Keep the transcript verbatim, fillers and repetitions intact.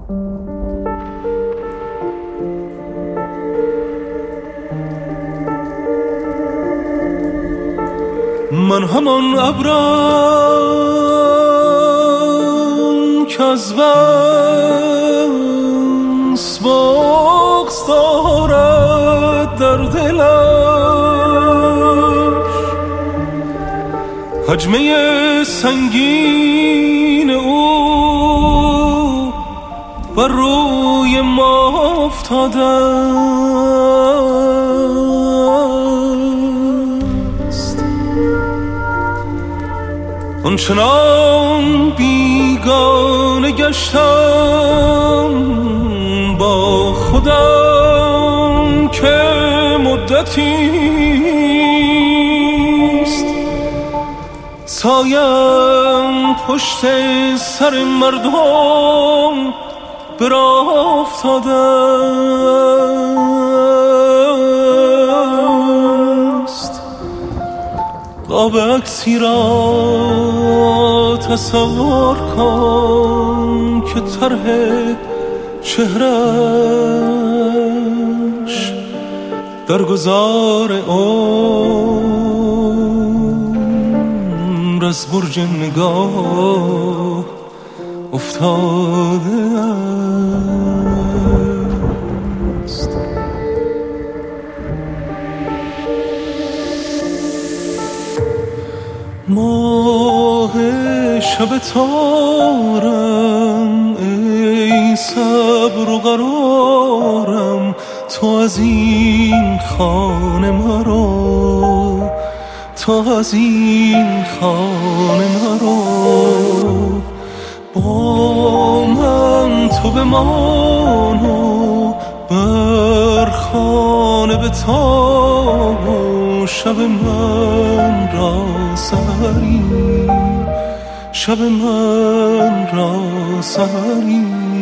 من همان ابرم که از بس بغض دارد در دلش، حجمه سنگین او بر روی ما افتاده، آنچنان بیگانه گشتم با خودم که مدتیست سایم پشت سر مردم براه افتاده است. قاب عکسی را تصور کن که طرح چهرش در گذار عمر از برج نگاه افتاده است. ماه شب تارم ای صبر و قرارم، تو از این خانه مرو، تو از این خانه مرو، با من تو بمان و بر خانه بتاب و شب من را سحری، شب من را سحری.